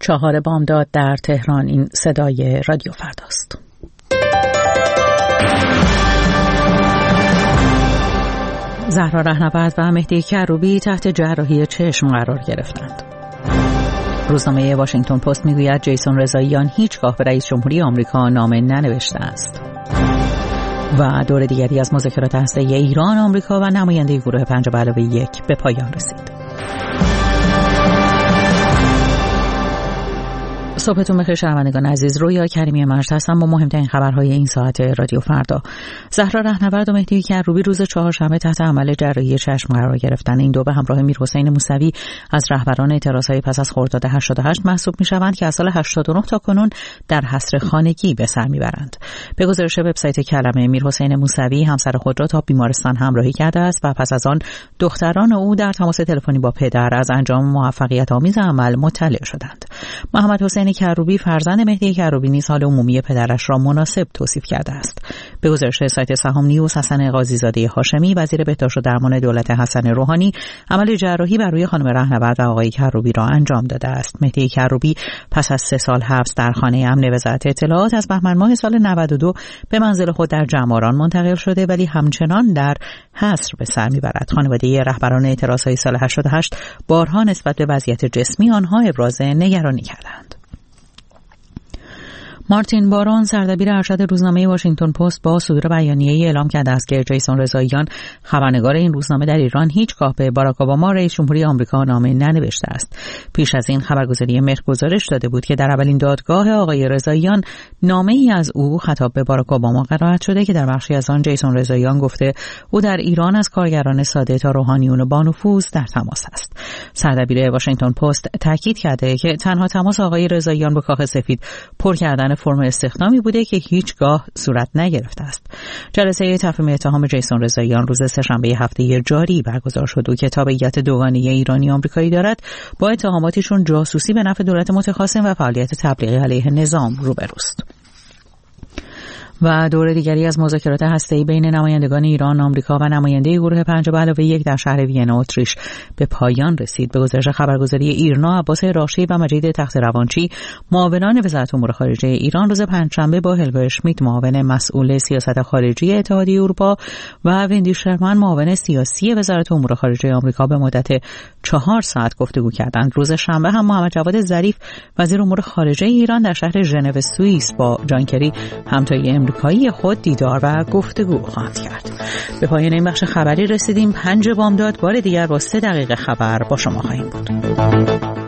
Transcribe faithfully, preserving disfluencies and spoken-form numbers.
چهار بامداد در تهران. این صدای رادیو فرداست. زهرا رهنورد و مهدی کروبی تحت جراحی چشم قرار گرفتند. روزنامه واشنگتن پست میگوید جیسون رضاییان هیچگاه به رئیس جمهوری آمریکا نامه ننوشته است. و دور دیگری از مذاکرات هسته‌ای ایران، آمریکا و نماینده گروه پنج به علاوه یک به پایان رسید. صبحتون بخیر شنوندگان عزیز. رویا کریمی مجد هستم با مهمترین خبرهای این ساعت رادیو فردا. زهرا رهنورد و مهدی کروبی روز چهارشنبه تحت عمل جراحی چشم قرار گرفتند. این دو به همراه میرحسین موسوی از رهبران اعتراضهای پس از خرداد هشتاد و هشت محسوب میشوند که از سال هشتاد و نه تا کنون در حصر خانگی به سر میبرند. به گزارش وبسایت کلمه، میرحسین موسوی همسر خود را تا بیمارستان همراهی کرده است و پس از آن دختران او در تماس تلفنی با پدر از انجام موفقیت آمیز عمل مطلع شدند. محمد حسین کروبی فرزند مهدی کروبی نیز حال عمومی پدرش را مناسب توصیف کرده است. به گزارش سایت سهام نیوز، حسن قاضی‌زاده هاشمی وزیر بهداشت و درمان دولت حسن روحانی عمل جراحی بر روی خانم رهنورد و آقای کروبی را انجام داده است. مهدی کروبی پس از سه سال حبس در خانه امن وزارت اطلاعات از بهمن ماه سال نود و دو به منزل خود در جماران منتقل شده ولی همچنان در حصر به سر میبرد. خانواده رهبران اعتراضهای سال هشتاد و هشت بارها نسبت به وضعیت جسمی آنها ابراز نگرانی کردند. مارتین بارون سردبیر ارشد روزنامه واشنگتن پست با صدور بیانیه‌ای اعلام کرده است که جیسون رضاییان خبرنگار این روزنامه در ایران هیچگاه به باراک اوباما رئیس جمهوری آمریکا نامه ننوشته است. پیش از این خبرگزاری مهر گزارش داده بود که در اولین دادگاه آقای رضاییان نامه‌ای از او خطاب به باراک اوباما قرائت شده که در بخشی از آن جیسون رضاییان گفته او در ایران از کارگران ساده تا روحانیون با نفوذ در تماس است. سردبیر واشنگتن پست تاکید کرده که تنها تماس آقای رضاییان با کاخ سفید پر کردن فرم استخدامی بوده که هیچگاه صورت نگرفته است. جلسه تفهیم اتهام جیسون رضاییان روز سه‌شنبه هفته جاری برگزار شد. او که تابعیت دوگانه ایرانی آمریکایی دارد با اتهاماتشون جاسوسی به نفع دولت متخاصم و فعالیت تبلیغی علیه نظام روبروست. و دور دیگری از مذاکرات هسته‌ای بین نمایندگان ایران، آمریکا و نماینده گروه پنج به علاوه یک در شهر وین اتریش به پایان رسید. به گزارش خبرگزاری ایرنا، عباس راشی و مجید تخت روانچی معاونان وزارت امور خارجه ایران روز پنجشنبه با هلگو اشمیت معاون مسئول سیاست خارجی اتحادیه اروپا و وندی شرمن معاون سیاسی وزارت امور خارجه آمریکا به مدت چهار ساعت گفتگو کردند. روز شنبه هم محمد جواد ظریف وزیر امور خارجه ایران در شهر ژنو سوئیس با جان کری همتای آمریکایی خود دیدار و گفتگو خواهند کرد. به پایان این بخش خبری رسیدیم. پنج بامداد بار دیگر با سه دقیقه خبر با شما خواهیم بود.